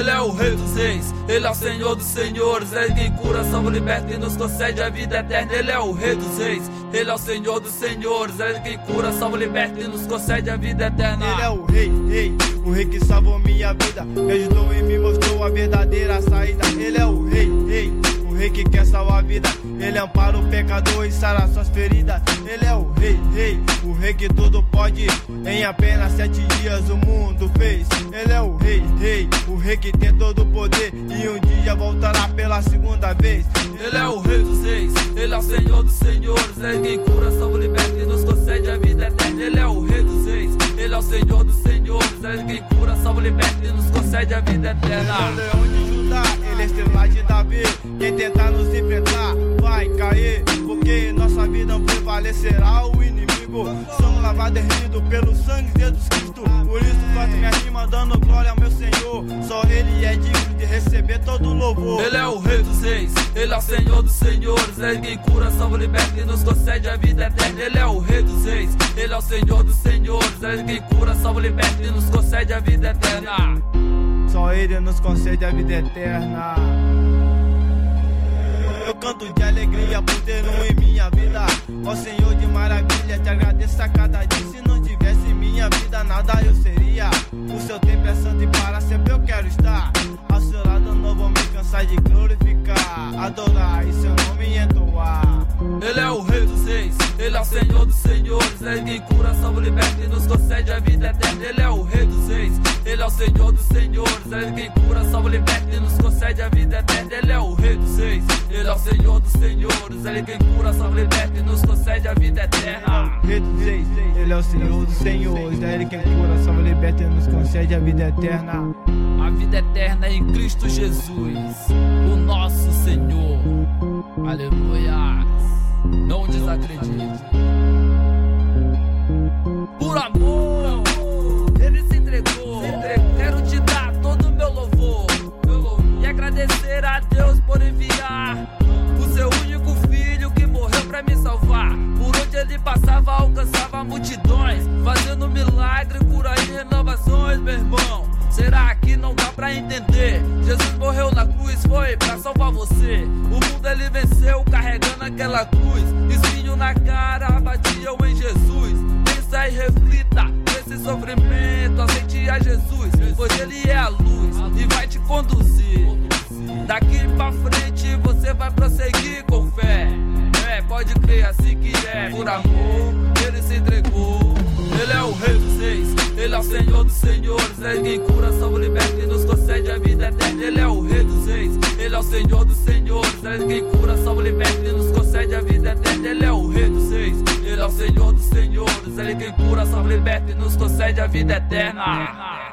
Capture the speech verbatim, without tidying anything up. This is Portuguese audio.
Ele é o rei dos reis, ele é o senhor dos senhores. Ele quem cura, salva, liberta e nos concede a vida eterna. Ele é o rei dos reis, ele é o senhor dos senhores. Ele quem cura, salva, liberta e nos concede a vida eterna. Ele é o rei, rei, o rei que salvou minha vida, me ajudou e me mostrou a verdadeira saída. Ele é o rei, rei, o rei que quer salvar a vida. Ele ampara o pecador e sara suas feridas. Ele é o rei, rei, o rei que tudo pode. Em apenas sete dias o mundo fez. Ele é o rei, rei, o rei que tem todo o poder e um dia voltará pela segunda vez. Ele é o rei dos reis, ele é o senhor dos senhores. Ele quem cura, salva, liberta e nos concede a vida eterna. Ele é o rei dos reis, ele é o senhor dos senhores. Ele quem cura, salva, liberta e nos concede a vida eterna. Ele é o leão de Judá, ele é estrela de Davi. Quem tentar nos enfrentar vai cair, porque nossa vida não prevalecerá o inimigo. Somos lavados e remidos pelo sangue de Jesus Cristo. Por isso faço minha rima dando glória ao meu Senhor. Só ele é digno de receber todo o louvor. Ele é o rei dos reis, ele é o senhor dos senhores. Ele quem cura, salva, liberta e nos concede a vida eterna. Ele é o rei dos reis, ele é o senhor dos senhores. Ele quem cura, salva, liberta e nos concede a vida eterna. Só ele nos concede a vida eterna. Eu canto de alegria por ter um em minha vida. Ó Senhor de maravilha, te agradeço a cada dia. Se não tivesse em minha vida, nada eu seria. O seu tempo é santo e para sempre eu quero estar. Ao seu lado não vou me cansar de glorificar, adorar e seu nome entoar. Ele é o rei dos reis, ele é o senhor dos senhores. Ele quem cura, salva, liberta e nos concede a vida eterna. Ele é o rei dos reis, ele é o senhor dos senhores. Ele quem cura, salva, liberta e nos concede a vida eterna. Ele é o rei dos reis, ele é o senhor dos senhores. Ele quem cura, salva, liberta e nos concede a vida eterna. Rei dos reis, ele é o senhor dos senhores. Ele quem cura, salva, liberta e nos concede a vida eterna. A vida eterna é em Cristo Jesus, o nosso Senhor. Aleluia. Não desacredite. Por amor, ele se entregou. Quero te dar todo o meu louvor e agradecer a Deus por enviar o seu único filho que morreu pra me salvar. Por onde ele passava alcançava multidões, fazendo milagre, cura e renovações, meu irmão. Será que não dá pra entender? Jesus morreu na cruz, foi pra salvar você. O mundo ele venceu carregando aquela cruz. Espinho na cara, batiam em Jesus. Pensa e reflita nesse sofrimento. Aceite a Jesus, pois ele é a luz e vai te conduzir. Daqui pra frente você vai prosseguir com fé. É, pode crer, assim que é. Por amor, ele se entregou. Ele é o rei dos reis, ele é o senhor dos senhores. Ele quem cura, salva, liberta e nos concede a vida eterna. Ele é o rei dos reis, ele é o senhor dos senhores. Ele quem cura, salva, liberta e nos concede a vida eterna. Ele é o rei dos reis, ele é o senhor dos senhores. Ele quem cura, salva, liberta e nos concede a vida eterna.